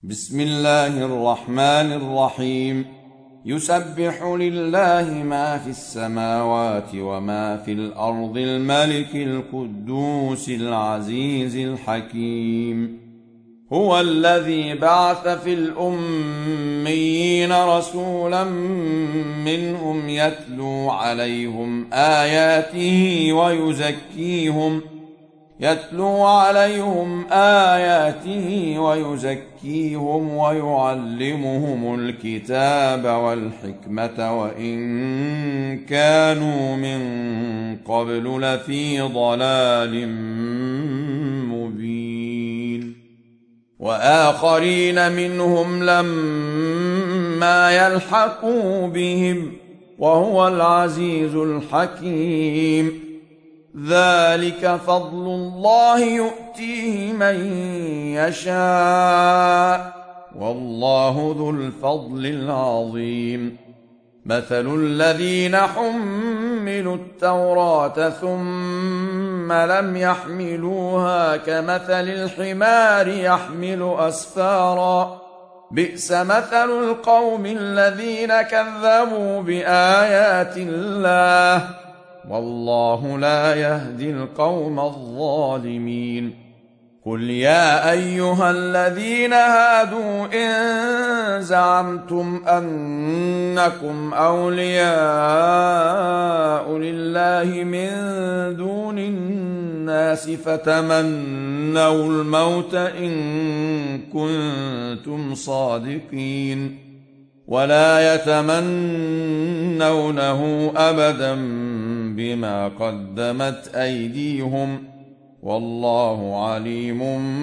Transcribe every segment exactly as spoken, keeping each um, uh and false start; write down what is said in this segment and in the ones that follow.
بسم الله الرحمن الرحيم. يسبح لله ما في السماوات وما في الأرض الملك القدوس العزيز الحكيم. هو الذي بعث في الأميين رسولا منهم يتلو عليهم آياته ويزكيهم يتلو عليهم آياته ويزكيهم ويعلمهم الكتاب والحكمة وإن كانوا من قبل لفي ضلال مبين. وآخرين منهم لما يلحقوا بهم وهو العزيز الحكيم. ذلك فضل الله يؤتيه من يشاء والله ذو الفضل العظيم. مثل الذين حملوا التوراة ثم لم يحملوها كمثل الحمار يحمل أسفارا بئس مثل القوم الذين كذبوا بآيات الله والله لا يهدي القوم الظالمين. قل يا أيها الذين هادوا إن زعمتم أنكم أولياء لله من دون الناس فتمنوا الموت إن كنتم صادقين ولا يتمنونه أبدا بما قدمت أيديهم والله عليم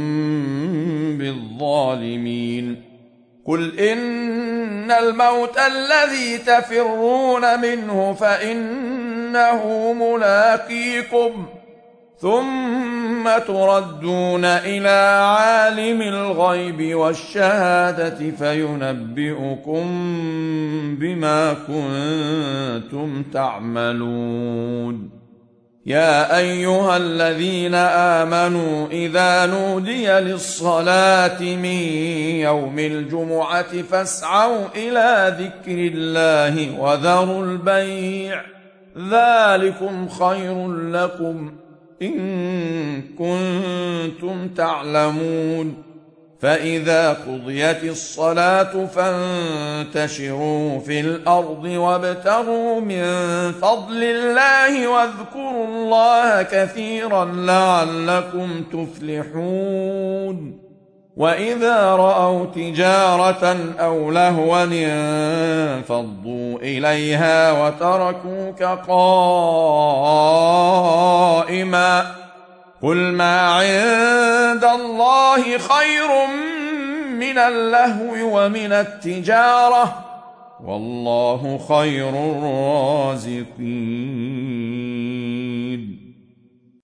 بالظالمين. قل إن الموت الذي تفرون منه فإنه ملاقيكم ثم تردون إلى عالم الغيب والشهادة فينبئكم بما كنتم تعملون. يا أيها الذين آمنوا إذا نودي للصلاة من يوم الجمعة فاسعوا إلى ذكر الله وذروا البيع ذلكم خير لكم إن كنتم تعلمون. فإذا قضيت الصلاة فانتشروا في الأرض وابتغوا من فضل الله واذكروا الله كثيرا لعلكم تفلحون. وإذا رأوا تجارة أو لهوا انفضوا إليها وتركوك قائما قل ما عند الله خير من اللهو ومن التجارة والله خير الرازقين.